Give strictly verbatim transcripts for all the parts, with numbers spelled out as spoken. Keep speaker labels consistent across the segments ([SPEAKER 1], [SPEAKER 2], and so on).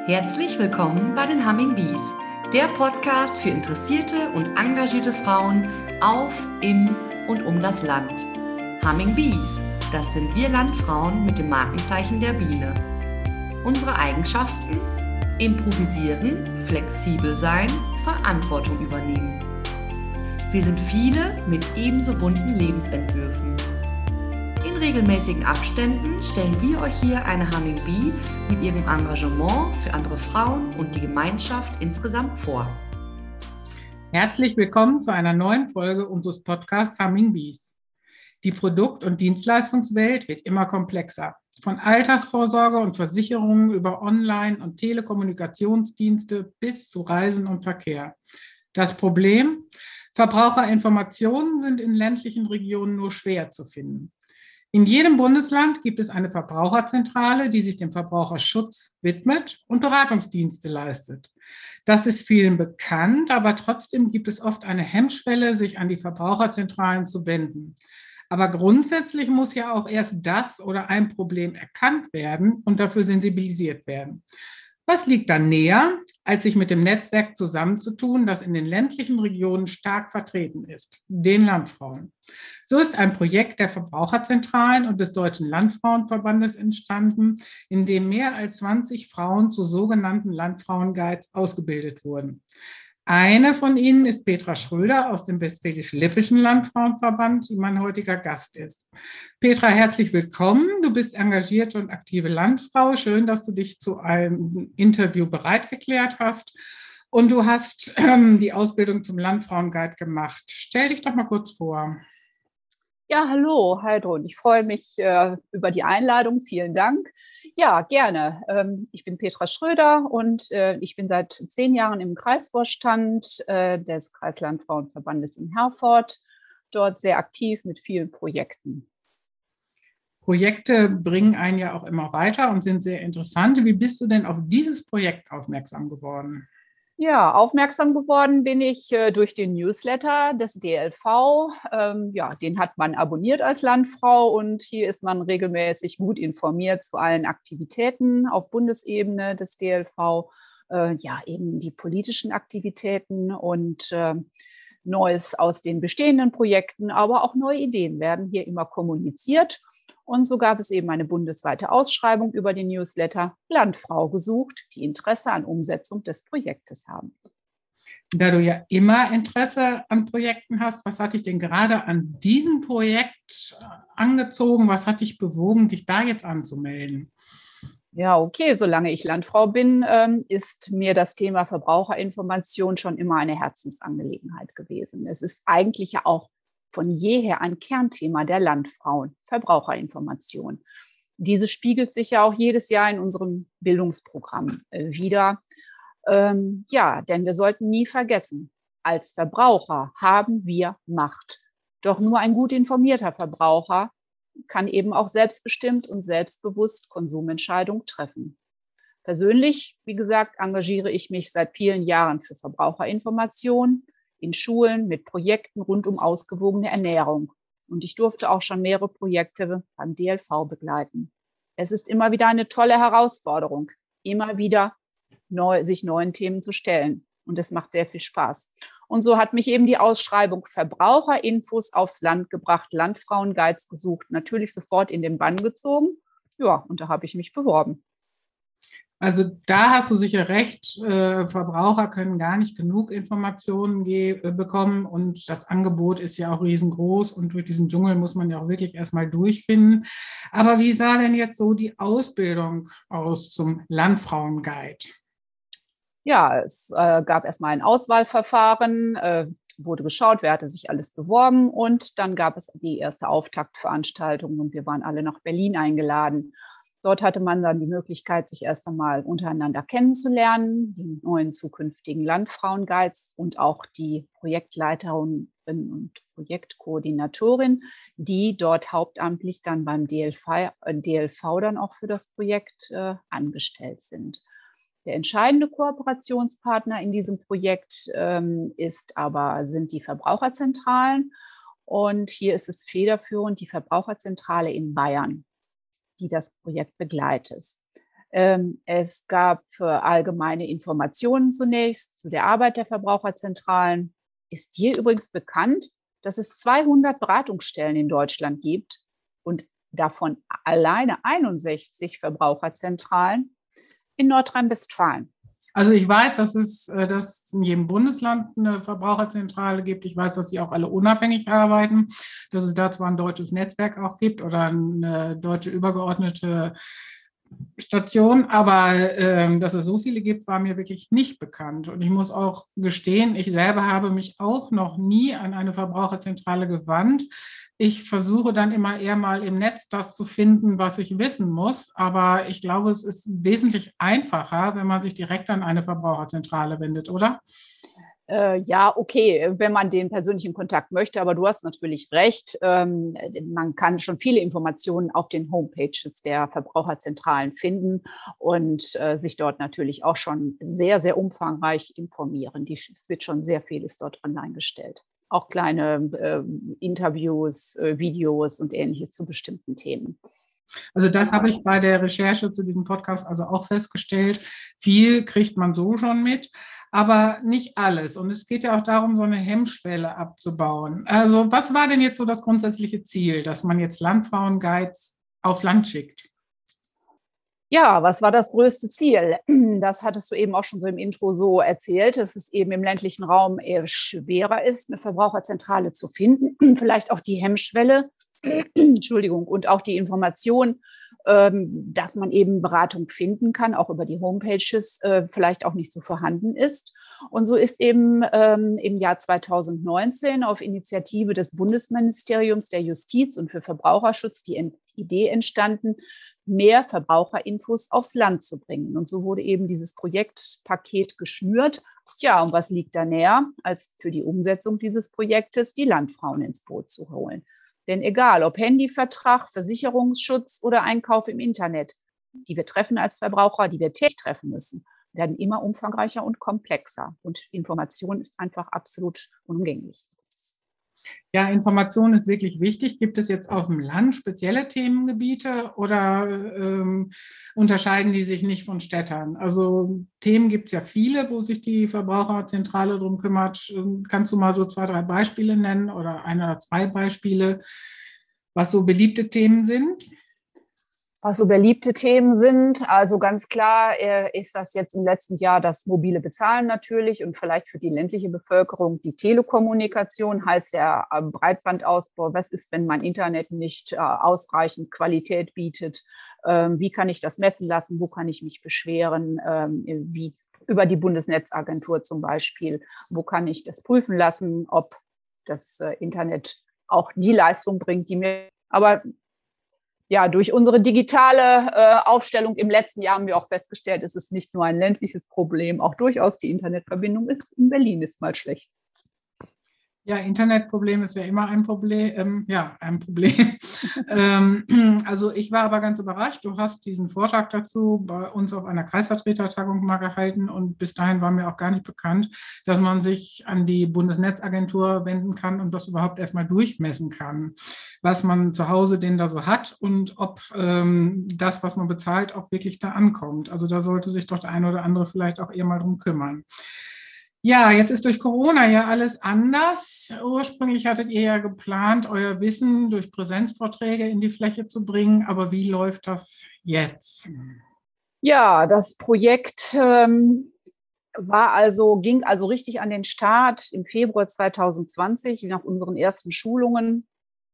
[SPEAKER 1] Herzlich willkommen bei den Humming Bees, der Podcast für interessierte und engagierte Frauen auf, im und um das Land. Humming Bees, das sind wir Landfrauen mit dem Markenzeichen der Biene. Unsere Eigenschaften? Improvisieren, flexibel sein, Verantwortung übernehmen. Wir sind viele mit ebenso bunten Lebensentwürfen. In regelmäßigen Abständen stellen wir euch hier eine Humming Bee mit ihrem Engagement für andere Frauen und die Gemeinschaft insgesamt vor.
[SPEAKER 2] Herzlich willkommen zu einer neuen Folge unseres Podcasts Humming Bees. Die Produkt- und Dienstleistungswelt wird immer komplexer. Von Altersvorsorge und Versicherungen über Online- und Telekommunikationsdienste bis zu Reisen und Verkehr. Das Problem? Verbraucherinformationen sind in ländlichen Regionen nur schwer zu finden. In jedem Bundesland gibt es eine Verbraucherzentrale, die sich dem Verbraucherschutz widmet und Beratungsdienste leistet. Das ist vielen bekannt, aber trotzdem gibt es oft eine Hemmschwelle, sich an die Verbraucherzentralen zu wenden. Aber grundsätzlich muss ja auch erst das oder ein Problem erkannt werden und dafür sensibilisiert werden. Was liegt dann näher, als sich mit dem Netzwerk zusammenzutun, das in den ländlichen Regionen stark vertreten ist, den Landfrauen? So ist ein Projekt der Verbraucherzentralen und des Deutschen Landfrauenverbandes entstanden, in dem mehr als zwanzig Frauen zu sogenannten Landfrauenguides ausgebildet wurden. Eine von ihnen ist Petra Schröder aus dem Westfälisch-Lippischen Landfrauenverband, die mein heutiger Gast ist. Petra, herzlich willkommen. Du bist engagierte und aktive Landfrau. Schön, dass du dich zu einem Interview bereit erklärt hast. Und du hast ähm, die Ausbildung zum Landfrauenguide gemacht. Stell dich doch mal kurz vor.
[SPEAKER 3] Ja, hallo, Heidrun. Ich freue mich äh, über die Einladung. Vielen Dank. Ja, gerne. Ähm, ich bin Petra Schröder und äh, ich bin seit zehn Jahren im Kreisvorstand äh, des Kreislandfrauenverbandes in Herford, dort sehr aktiv mit vielen Projekten.
[SPEAKER 2] Projekte bringen einen ja auch immer weiter und sind sehr interessant. Wie bist du denn auf dieses Projekt aufmerksam geworden?
[SPEAKER 3] Ja, aufmerksam geworden bin ich äh, durch den Newsletter des D L V. Ähm, ja, den hat man abonniert als Landfrau und hier ist man regelmäßig gut informiert zu allen Aktivitäten auf Bundesebene des D L V. Äh, ja, eben die politischen Aktivitäten und äh, Neues aus den bestehenden Projekten, aber auch neue Ideen werden hier immer kommuniziert. Und so gab es eben eine bundesweite Ausschreibung über den Newsletter Landfrau gesucht, die Interesse an Umsetzung des Projektes haben.
[SPEAKER 2] Da du ja immer Interesse an Projekten hast, was hat dich denn gerade an diesem Projekt angezogen? Was hat dich bewogen, dich da jetzt anzumelden?
[SPEAKER 3] Ja, okay, solange ich Landfrau bin, ist mir das Thema Verbraucherinformation schon immer eine Herzensangelegenheit gewesen. Es ist eigentlich ja auch von jeher ein Kernthema der Landfrauen, Verbraucherinformation. Diese spiegelt sich ja auch jedes Jahr in unserem Bildungsprogramm äh, wider. Ähm, ja, denn wir sollten nie vergessen, als Verbraucher haben wir Macht. Doch nur ein gut informierter Verbraucher kann eben auch selbstbestimmt und selbstbewusst Konsumentscheidungen treffen. Persönlich, wie gesagt, engagiere ich mich seit vielen Jahren für Verbraucherinformation in Schulen mit Projekten rund um ausgewogene Ernährung. Und ich durfte auch schon mehrere Projekte beim D L V begleiten. Es ist immer wieder eine tolle Herausforderung, immer wieder neu, sich neuen Themen zu stellen. Und es macht sehr viel Spaß. Und so hat mich eben die Ausschreibung Verbraucherinfos aufs Land gebracht, Landfrauenguides gesucht, natürlich sofort in den Bann gezogen. Ja, und da habe ich mich beworben.
[SPEAKER 2] Also da hast du sicher recht, äh, Verbraucher können gar nicht genug Informationen ge- äh, bekommen und das Angebot ist ja auch riesengroß und durch diesen Dschungel muss man ja auch wirklich erstmal durchfinden. Aber wie sah denn jetzt so die Ausbildung aus zum Landfrauenguide?
[SPEAKER 3] Ja, es äh, gab erstmal ein Auswahlverfahren, äh, wurde geschaut, wer hatte sich alles beworben und dann gab es die erste Auftaktveranstaltung und wir waren alle nach Berlin eingeladen. Dort hatte man dann die Möglichkeit, sich erst einmal untereinander kennenzulernen, die neuen zukünftigen Landfrauenguides und auch die Projektleiterin und Projektkoordinatorin, die dort hauptamtlich dann beim D L V, äh, D L V dann auch für das Projekt äh, angestellt sind. Der entscheidende Kooperationspartner in diesem Projekt ähm, ist aber, sind die Verbraucherzentralen. Und hier ist es federführend die Verbraucherzentrale in Bayern, die das Projekt begleitet. Ähm, es gab äh, allgemeine Informationen zunächst zu der Arbeit der Verbraucherzentralen. Ist dir übrigens bekannt, dass es zweihundert Beratungsstellen in Deutschland gibt und davon alleine einundsechzig Verbraucherzentralen in Nordrhein-Westfalen?
[SPEAKER 2] Also ich weiß, dass es äh, dass es in jedem Bundesland eine Verbraucherzentrale gibt. Ich weiß, dass sie auch alle unabhängig arbeiten, dass es da zwar ein deutsches Netzwerk auch gibt oder eine deutsche übergeordnete Station, aber ähm, dass es so viele gibt, war mir wirklich nicht bekannt. Und ich muss auch gestehen, ich selber habe mich auch noch nie an eine Verbraucherzentrale gewandt. Ich versuche dann immer eher mal im Netz das zu finden, was ich wissen muss. Aber ich glaube, es ist wesentlich einfacher, wenn man sich direkt an eine Verbraucherzentrale wendet, oder?
[SPEAKER 3] Äh, ja, okay, wenn man den persönlichen Kontakt möchte, aber du hast natürlich recht. Ähm, man kann schon viele Informationen auf den Homepages der Verbraucherzentralen finden und äh, sich dort natürlich auch schon sehr, sehr umfangreich informieren. Die, es wird schon sehr vieles dort online gestellt. Auch kleine äh, Interviews, äh, Videos und Ähnliches zu bestimmten Themen.
[SPEAKER 2] Also das habe ich bei der Recherche zu diesem Podcast also auch festgestellt. Viel kriegt man so schon mit, aber nicht alles. Und es geht ja auch darum, so eine Hemmschwelle abzubauen. Also was war denn jetzt so das grundsätzliche Ziel, dass man jetzt Landfrauenguides aufs Land schickt?
[SPEAKER 3] Ja, was war das größte Ziel? Das hattest du eben auch schon so im Intro so erzählt, dass es eben im ländlichen Raum eher schwerer ist, eine Verbraucherzentrale zu finden. Vielleicht auch die Hemmschwelle, Entschuldigung, und auch die Information, ähm, dass man eben Beratung finden kann, auch über die Homepages, äh, vielleicht auch nicht so vorhanden ist. Und so ist eben ähm, im Jahr zweitausendneunzehn auf Initiative des Bundesministeriums der Justiz und für Verbraucherschutz die Ent- Idee entstanden, mehr Verbraucherinfos aufs Land zu bringen. Und so wurde eben dieses Projektpaket geschnürt. Tja, und was liegt da näher, als für die Umsetzung dieses Projektes die Landfrauen ins Boot zu holen? Denn egal, ob Handyvertrag, Versicherungsschutz oder Einkauf im Internet, die wir treffen als Verbraucher, die wir täglich treffen müssen, werden immer umfangreicher und komplexer. Und Information ist einfach absolut unumgänglich.
[SPEAKER 2] Ja, Information ist wirklich wichtig. Gibt es jetzt auf dem Land spezielle Themengebiete oder ähm, unterscheiden die sich nicht von Städtern? Also Themen gibt es ja viele, wo sich die Verbraucherzentrale drum kümmert. Kannst du mal so zwei, drei Beispiele nennen oder ein oder zwei Beispiele, was so beliebte Themen sind?
[SPEAKER 3] Was so beliebte Themen sind, also ganz klar äh, ist das jetzt im letzten Jahr das mobile Bezahlen natürlich und vielleicht für die ländliche Bevölkerung die Telekommunikation, heißt der äh, Breitbandausbau. Was ist, wenn mein Internet nicht äh, ausreichend Qualität bietet? Ähm, wie kann ich das messen lassen? Wo kann ich mich beschweren? Ähm, wie über die Bundesnetzagentur zum Beispiel? Wo kann ich das prüfen lassen, ob das äh, Internet auch die Leistung bringt, die mir aber ja, durch unsere digitale äh, Aufstellung im letzten Jahr haben wir auch festgestellt, es ist nicht nur ein ländliches Problem, auch durchaus die Internetverbindung ist in Berlin ist mal schlecht.
[SPEAKER 2] Ja, Internetproblem ist ja immer ein Problem. Ähm, ja, ein Problem. ähm, also ich war aber ganz überrascht. Du hast diesen Vortrag dazu bei uns auf einer Kreisvertretertagung mal gehalten und bis dahin war mir auch gar nicht bekannt, dass man sich an die Bundesnetzagentur wenden kann und das überhaupt erstmal durchmessen kann, was man zu Hause denn da so hat und ob ähm, das, was man bezahlt, auch wirklich da ankommt. Also da sollte sich doch der eine oder andere vielleicht auch eher mal drum kümmern. Ja, jetzt ist durch Corona ja alles anders. Ursprünglich hattet ihr ja geplant, euer Wissen durch Präsenzvorträge in die Fläche zu bringen. Aber wie läuft das jetzt?
[SPEAKER 3] Ja, das Projekt ähm, war also, ging also richtig an den Start im Februar zweitausendzwanzig nach unseren ersten Schulungen.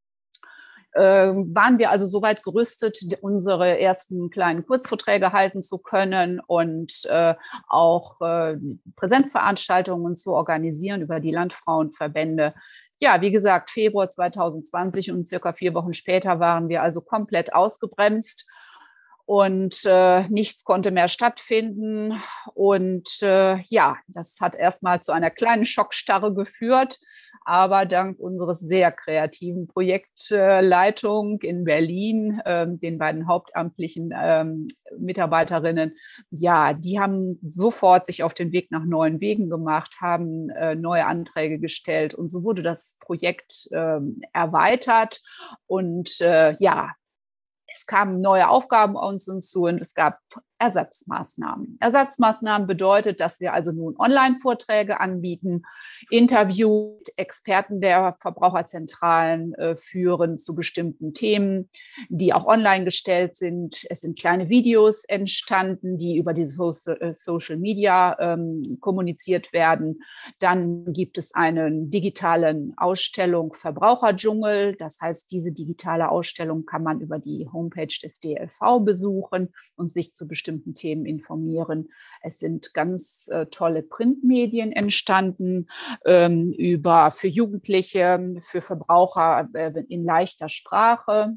[SPEAKER 3] Waren wir also soweit gerüstet, unsere ersten kleinen Kurzvorträge halten zu können und äh, auch äh, Präsenzveranstaltungen zu organisieren über die Landfrauenverbände. Ja, wie gesagt, Februar zweitausendzwanzig und circa vier Wochen später waren wir also komplett ausgebremst und äh, nichts konnte mehr stattfinden. Und äh, ja, das hat erstmal zu einer kleinen Schockstarre geführt. Aber dank unseres sehr kreativen Projektleitung in Berlin, äh, den beiden hauptamtlichen äh, Mitarbeiterinnen, ja, die haben sofort sich auf den Weg nach neuen Wegen gemacht, haben äh, neue Anträge gestellt und so wurde das Projekt äh, erweitert und äh, ja, es kamen neue Aufgaben auf uns hinzu und es gab Ersatzmaßnahmen. Ersatzmaßnahmen bedeutet, dass wir also nun Online-Vorträge anbieten, Interviews mit Experten der Verbraucherzentralen äh, führen zu bestimmten Themen, die auch online gestellt sind. Es sind kleine Videos entstanden, die über die so- Social Media ähm, kommuniziert werden. Dann gibt es eine digitale Ausstellung Verbraucherdschungel. Das heißt, diese digitale Ausstellung kann man über die Homepage des D L V besuchen und sich zu bestimmten Themen informieren. Es sind ganz äh, tolle Printmedien entstanden ähm, über für Jugendliche, für Verbraucher äh, in leichter Sprache,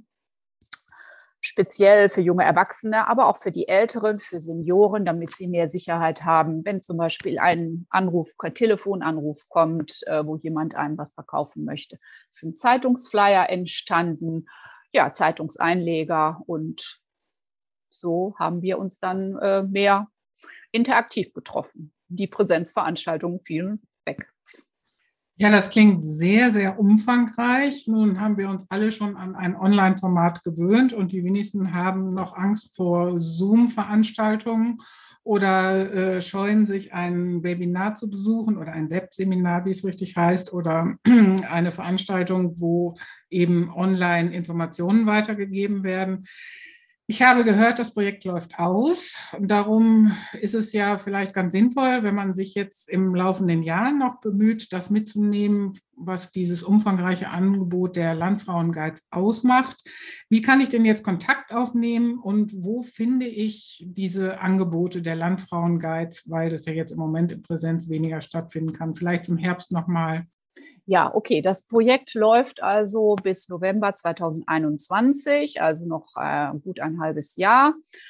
[SPEAKER 3] speziell für junge Erwachsene, aber auch für die Älteren, für Senioren, damit sie mehr Sicherheit haben, wenn zum Beispiel ein Anruf, ein Telefonanruf kommt, äh, wo jemand einem was verkaufen möchte. Es sind Zeitungsflyer entstanden, ja, Zeitungseinleger, und so haben wir uns dann äh, mehr interaktiv getroffen. Die Präsenzveranstaltungen fielen weg.
[SPEAKER 2] Ja, das klingt sehr, sehr umfangreich. Nun haben wir uns alle schon an ein Online-Format gewöhnt und die wenigsten haben noch Angst vor Zoom-Veranstaltungen oder äh, scheuen sich, ein Webinar zu besuchen oder ein Webseminar, wie es richtig heißt, oder eine Veranstaltung, wo eben online Informationen weitergegeben werden. Ich habe gehört, das Projekt läuft aus. Darum ist es ja vielleicht ganz sinnvoll, wenn man sich jetzt im laufenden Jahr noch bemüht, das mitzunehmen, was dieses umfangreiche Angebot der Landfrauenguides ausmacht. Wie kann ich denn jetzt Kontakt aufnehmen und wo finde ich diese Angebote der Landfrauenguides, weil das ja jetzt im Moment in Präsenz weniger stattfinden kann? Vielleicht im Herbst nochmal.
[SPEAKER 3] Ja, okay, das Projekt läuft also bis November zweitausendeinundzwanzig, also noch äh, gut ein halbes Jahr.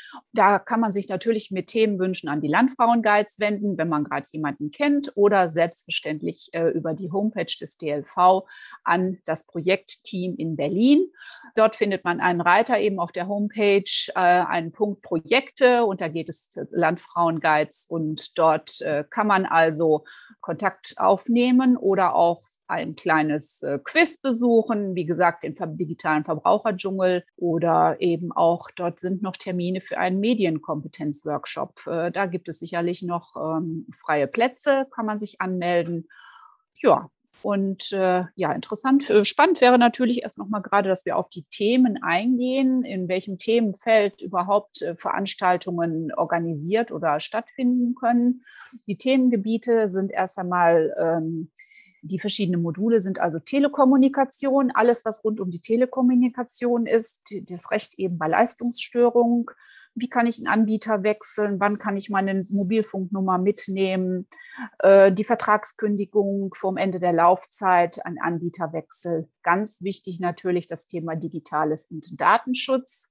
[SPEAKER 3] Da kann man sich natürlich mit Themenwünschen an die Landfrauenguides wenden, wenn man gerade jemanden kennt, oder selbstverständlich äh, über die Homepage des D L V an das Projektteam in Berlin. Dort findet man einen Reiter eben auf der Homepage, äh, einen Punkt Projekte, und da geht es zu Landfrauenguides, und dort äh, kann man also Kontakt aufnehmen oder auch ein kleines äh, Quiz besuchen, wie gesagt, im digitalen Verbraucherdschungel, oder eben auch dort sind noch Termine für einen Medienkompetenzworkshop. Äh, da gibt es sicherlich noch ähm, freie Plätze, kann man sich anmelden. Ja, und äh, ja, interessant, äh, spannend wäre natürlich erst noch mal gerade, dass wir auf die Themen eingehen, in welchem Themenfeld überhaupt äh, Veranstaltungen organisiert oder stattfinden können. Die Themengebiete sind erst einmal ähm, Die verschiedenen Module sind also Telekommunikation, alles, was rund um die Telekommunikation ist, das Recht eben bei Leistungsstörung. Wie kann ich einen Anbieter wechseln? Wann kann ich meine Mobilfunknummer mitnehmen? Die Vertragskündigung vom Ende der Laufzeit, ein Anbieterwechsel. Ganz wichtig natürlich das Thema Digitales und Datenschutz.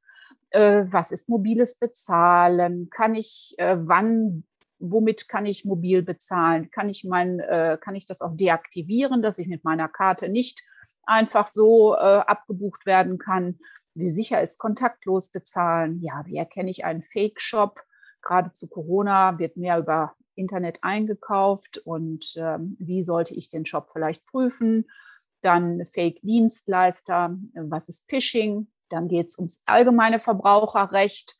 [SPEAKER 3] Was ist mobiles Bezahlen? Kann ich wann Womit kann ich mobil bezahlen? Kann ich, mein, äh, kann ich das auch deaktivieren, dass ich mit meiner Karte nicht einfach so äh, abgebucht werden kann? Wie sicher ist kontaktlos bezahlen? Ja, wie erkenne ich einen Fake-Shop? Gerade zu Corona wird mehr über Internet eingekauft, und äh, wie sollte ich den Shop vielleicht prüfen? Dann Fake-Dienstleister, was ist Phishing? Dann geht es ums allgemeine Verbraucherrecht.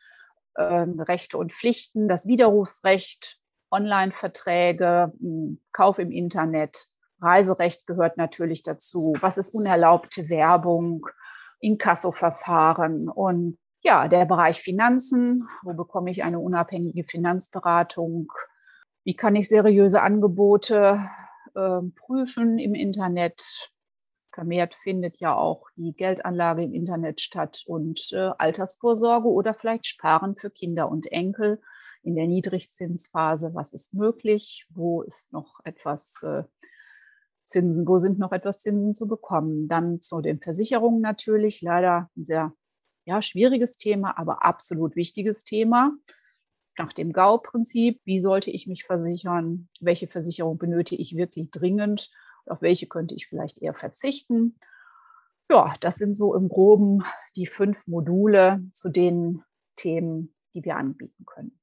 [SPEAKER 3] Rechte und Pflichten, das Widerrufsrecht, Online-Verträge, Kauf im Internet, Reiserecht gehört natürlich dazu. Was ist unerlaubte Werbung, Inkassoverfahren und ja, der Bereich Finanzen. Wo bekomme ich eine unabhängige Finanzberatung? Wie kann ich seriöse Angebote äh, prüfen im Internet? Vermehrt findet ja auch die Geldanlage im Internet statt, und äh, Altersvorsorge oder vielleicht Sparen für Kinder und Enkel in der Niedrigzinsphase. Was ist möglich? Wo ist noch etwas äh, Zinsen? Wo sind noch etwas Zinsen zu bekommen? Dann zu den Versicherungen natürlich. Leider ein sehr ja, schwieriges Thema, aber absolut wichtiges Thema. Nach dem G A U-Prinzip, wie sollte ich mich versichern? Welche Versicherung benötige ich wirklich dringend? Auf welche könnte ich vielleicht eher verzichten? Ja, das sind so im Groben die fünf Module zu den Themen, die wir anbieten können.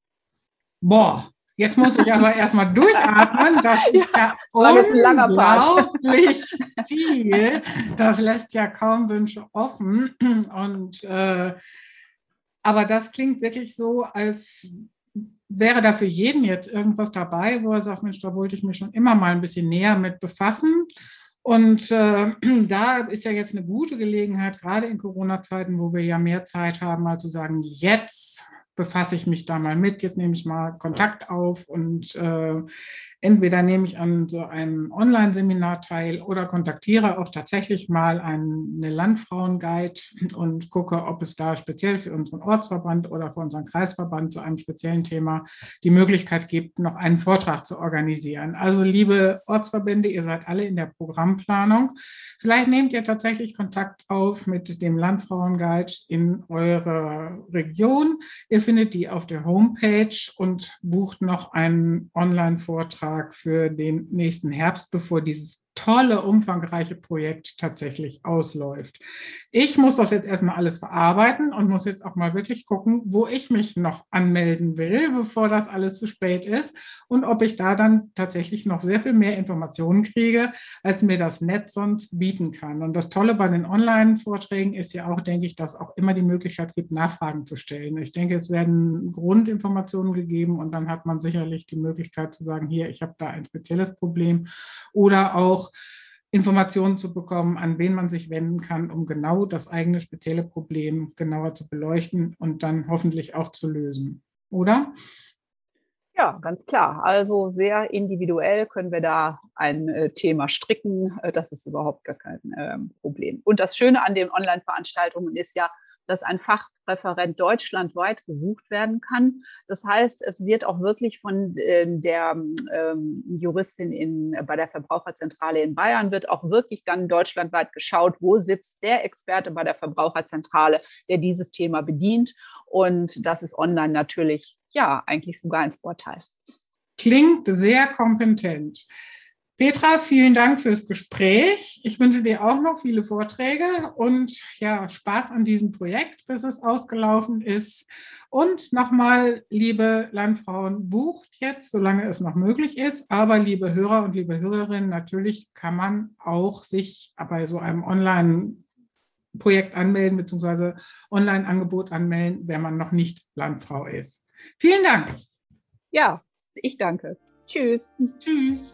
[SPEAKER 2] Boah, jetzt muss ich aber erstmal durchatmen. Das ist ja,
[SPEAKER 3] ja das war jetzt ein langer Part.
[SPEAKER 2] Unglaublich viel. Das lässt ja kaum Wünsche offen. Und, äh, aber das klingt wirklich so, als wäre da für jeden jetzt irgendwas dabei, wo er sagt, Mensch, da wollte ich mich schon immer mal ein bisschen näher mit befassen. Und äh, da ist ja jetzt eine gute Gelegenheit, gerade in Corona-Zeiten, wo wir ja mehr Zeit haben, mal zu sagen, jetzt befasse ich mich da mal mit, jetzt nehme ich mal Kontakt auf und äh, entweder nehme ich an so einem Online-Seminar teil oder kontaktiere auch tatsächlich mal eine Landfrauenguide und gucke, ob es da speziell für unseren Ortsverband oder für unseren Kreisverband zu einem speziellen Thema die Möglichkeit gibt, noch einen Vortrag zu organisieren. Also liebe Ortsverbände, ihr seid alle in der Programmplanung. Vielleicht nehmt ihr tatsächlich Kontakt auf mit dem Landfrauenguide in eurer Region. Ihr findet die auf der Homepage und bucht noch einen Online-Vortrag für den nächsten Herbst, bevor dieses tolle, umfangreiche Projekt tatsächlich ausläuft. Ich muss das jetzt erstmal alles verarbeiten und muss jetzt auch mal wirklich gucken, wo ich mich noch anmelden will, bevor das alles zu spät ist und ob ich da dann tatsächlich noch sehr viel mehr Informationen kriege, als mir das Netz sonst bieten kann. Und das Tolle bei den Online-Vorträgen ist ja auch, denke ich, dass auch immer die Möglichkeit gibt, Nachfragen zu stellen. Ich denke, es werden Grundinformationen gegeben und dann hat man sicherlich die Möglichkeit zu sagen, hier, ich habe da ein spezielles Problem oder auch Informationen zu bekommen, an wen man sich wenden kann, um genau das eigene spezielle Problem genauer zu beleuchten und dann hoffentlich auch zu lösen. Oder?
[SPEAKER 3] Ja, ganz klar. Also sehr individuell können wir da ein äh, Thema stricken. Das ist überhaupt gar kein ähm, Problem. Und das Schöne an den Online-Veranstaltungen ist ja, dass ein Fachreferent deutschlandweit gesucht werden kann. Das heißt, es wird auch wirklich von äh, der ähm, Juristin in, bei der Verbraucherzentrale in Bayern, wird auch wirklich dann deutschlandweit geschaut, wo sitzt der Experte bei der Verbraucherzentrale, der dieses Thema bedient. Und das ist online natürlich, ja, eigentlich sogar ein Vorteil.
[SPEAKER 2] Klingt sehr kompetent. Petra, vielen Dank fürs Gespräch. Ich wünsche dir auch noch viele Vorträge und ja, Spaß an diesem Projekt, bis es ausgelaufen ist. Und nochmal, liebe Landfrauen, bucht jetzt, solange es noch möglich ist. Aber liebe Hörer und liebe Hörerinnen, natürlich kann man auch sich bei so einem Online-Projekt anmelden, beziehungsweise Online-Angebot anmelden, wenn man noch nicht Landfrau ist. Vielen Dank.
[SPEAKER 3] Ja, ich danke. Tschüss.
[SPEAKER 2] Tschüss.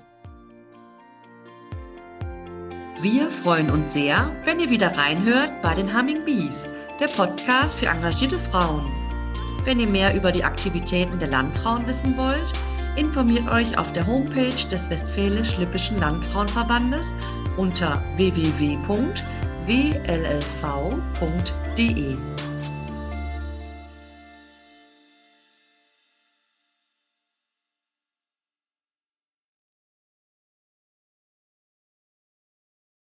[SPEAKER 1] Wir freuen uns sehr, wenn ihr wieder reinhört bei den Humming Bees, der Podcast für engagierte Frauen. Wenn ihr mehr über die Aktivitäten der Landfrauen wissen wollt, informiert euch auf der Homepage des Westfälisch-Lippischen Landfrauenverbandes unter w w w punkt w l l v punkt d e.